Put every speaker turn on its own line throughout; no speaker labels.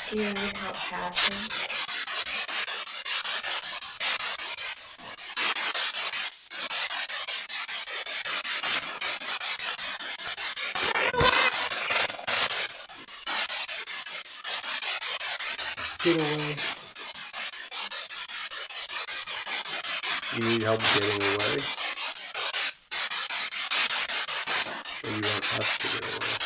Do you need help passing?
Get away. You need help getting away? Or you want us to get away?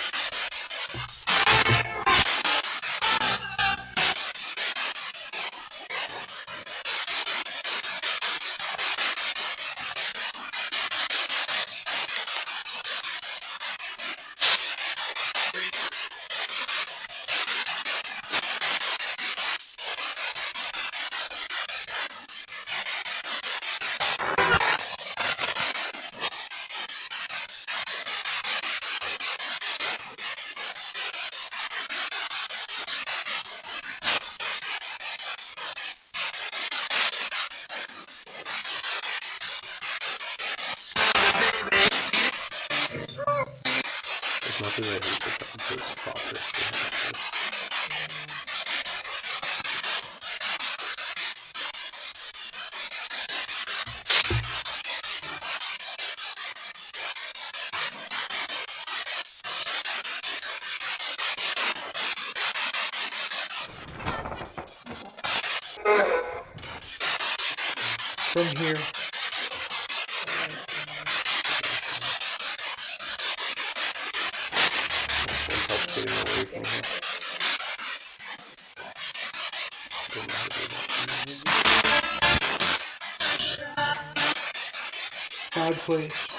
As much as I hate this episode, soccer still happens. From here. Want help getting away from here? Don't know how to do that. Bad place.